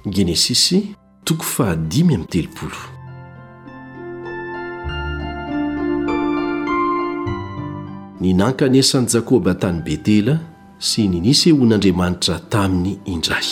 Genesisy 5:30. Ny nankanesan'i Jakoba tany Betela sy ny nisehoan'Andriamanitra taminy indray.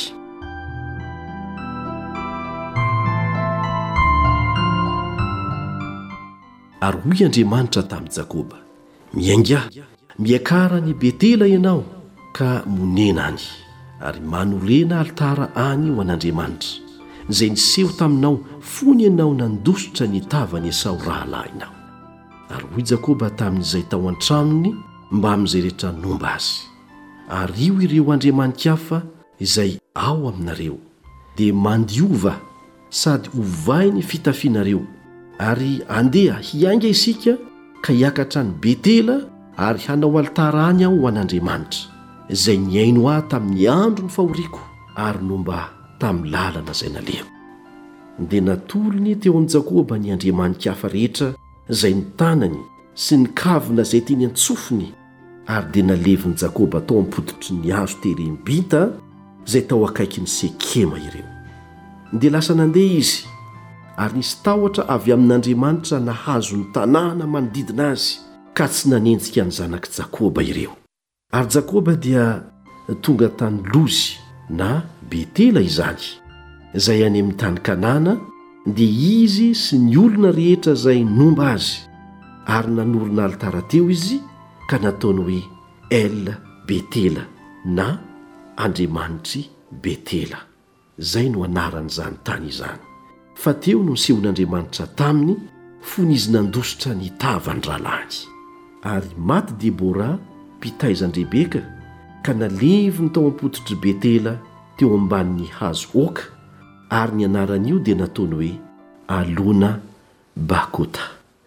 Ary hoy Andriamanitra tamin'i Jakoba: miainga, miakara ny Betela ianao ka monena any, ary manorena altara any ho an'Andriamanitra izay niseho taminao fony ianao nandositra ny tavany Esau rahalahinao. Ary hoy Jakoba tamin'izay tao an-tranony mba amin'izay rehetra nomba azy: ary io ireo andriamanikafa izay ao aminareo dia mandiova sady ovay ny fitafianareo, ary andeha hiainga isika ka hiakatra ny Betela ary hanao altara any aho ho an'Andriamanitra izay niaino ahy tamin'ny andro ny fahoriako ary nomba tamin'ny lalana izay naleho. Dia natolony teo amin'ny Jakoba ny andriamanikafa rehetra izay ny tanany sy ny kavina izay teny antsofiny, ary dia naleviny Jakoba tao am-poditry ny hazo terem-bita izay tao akaikin'ny Sekema ireo. Dia lasa nandeha izy, ary nisy tahotra avy amin'Andriamanitra nahazo ny tanàna manodidina azy ka tsy nanenjika ny zanak'i Jakoba ireo. Ary Jakoba dia tonga tany Lozy na Betela izany, izay any amin'ny tany Kanana, dia izy sy ny olona rehetra izay nomba azy, ary nanorina altara teo izy ka nataony hoe El Betela na Andriamanitry Betela. Zay no anaran'izany tany izany. Fa teo no nisehoan'Andriamanitra taminy fony izy nandositra ny tavany rahalahy. Ary maty Debora mpitaizan'i Rebeka ka naleviny tao am-pototry Betela teo ambanin'ny hazo oka, ary ny anaran'io dia nataony hoe Alona Bakota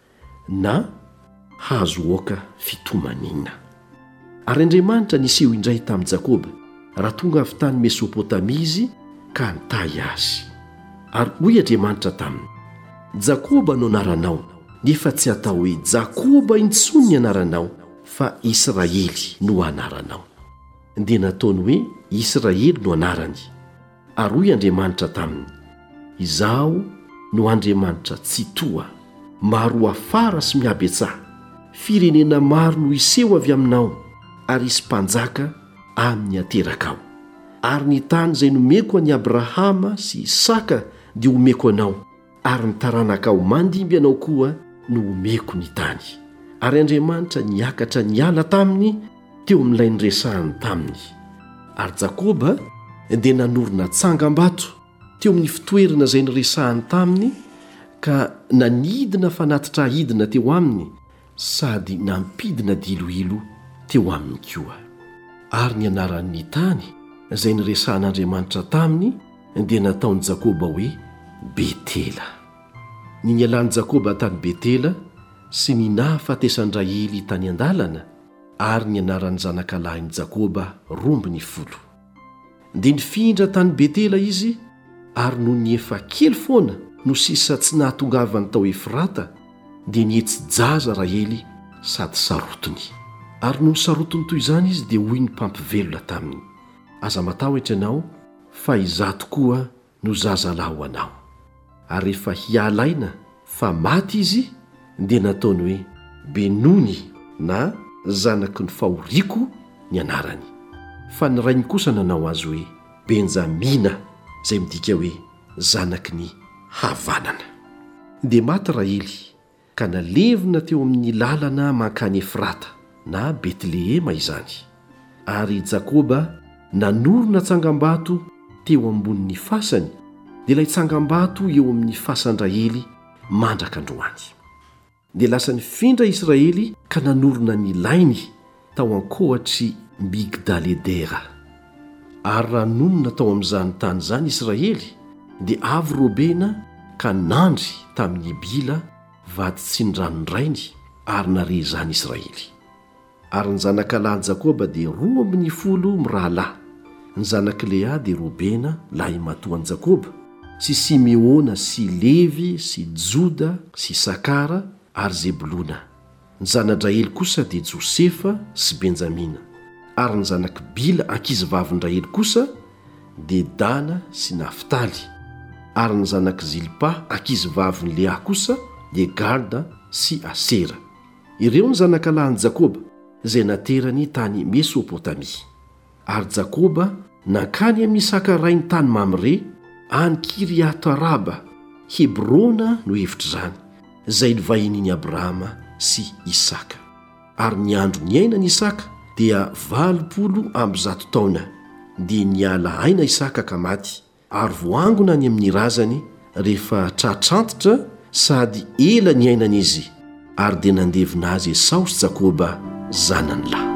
na hazo oka fitomanina. Ary Andriamanitra niseho indray tamin'i Jakoba raha tonga avy tany Mesopotamia izy ka nitahy azy. Ary hoy Andriamanitra taminy: Jakoba no anaranao, nefa tsy atao hoe Jakoba intsony ny anaranao, fa Israely no anaranao. Dia nataony hoe Israely no anarany. Ary hoy Andriamanitra taminy: izaho no Andriamanitra tsy toa, maro afara sy miabetsaha, firenena maro no iseho avy aminao, ary isy mpanjaka amin'ny aterakao. Ary ny tany izay nomeko an'i Abrahama sy Isaka dia omeko anao, ary ny taranakao mandimby anao koa no omeko ny tany. Ary Andriamanitra niakatra niala taminy teo amin'ilay niresahany taminy. Ary Jakoba dia nanorina tsangam-bato teo amin'ny fitoerana izay niresahany taminy, ka nanidina fanatitra ahidina teo aminy, sady nampidina diloilo teo aminy koa. Ary ny anaran'ny tany izay niresahan'Andriamanitra taminy dia nataon'i Jakoba hoe Betela. Ny nialan'i Jakoba tany Betela sy ny nahafatesan-Israely tany an-dalana, ary ny anaran'ny zanakalahiny Jakoba rombiny 10. Dia nifindra tany Betela izy, ary no ny efa kely foana no sisa tsy nahatongavany tao Efrata, dia nietsy jaza Rahely sady sarotiny. Ary no sarotiny toy izany izy dia hoy ny mpampivelona taminy: aza matahotra ianao, fa izato koa no zazalahy ho anao. Ary rehefa hialaina fa maty izy, dia nataony hoe Benoni na zanaky ny fahoriako ny anarany. Fa ny rainy kosa nanao azy hoe Benjamina, izay midika hoe zanaky ny havanana. Dia maty Rahely ka nalevina teo amin'ny lalana mankany Efrata na Betlehema izany. Ary Jakoba nanorina tsangam-bato teo ambonin'ny fasany, dia ilay tsangam-bato eo amin'ny fasan-Rahely mandraka androany. Dia lasa nifindra Israely ka nanorina ny lainy tao ankohatry Migdaledera. Ary raha nonona tao amin'izany tany izany Israely, dia avy Robena ka nandry tamin'ny Bila vady tsy ny ranondrainy, ary nare izany Israely. Ary ny zanakalahy Jakoba dia 12 mirahalahy. Ny zanaky Lea dia Robena, lahy matoan'i Jakoba, sy Simeona sy Levi sy Joda sy Sakara ary Zebulona. Ny zanan-Israely kosa dia Josefa sy Benjamina. Ary ny zanaky Bila ankizy vavin-Rahely kosa dia Dana sy Naftaly, ary ny zanak' Zilpa ankizy vaviny Lea kosa dia Galda sy Asera. Ireo ny zanakalahin'i Jakoba izay naterany tany Mesopôtamia. Ary Jakoba nankany amin'Isaka rainy tany Mamre any Kiriataraba, Hebrona no hevitra izany, izay novahin'iny Abrahama sy Isaka. Ary ny andro niainany Isaka dia 800 taona, dia niala aina Isaka ka maty, ary voangona ny amin'ny razany rehefa tratrantitra sady ela ny ainana izy, ary dia nandevina azy Esau sy Jakoba zanany lahy.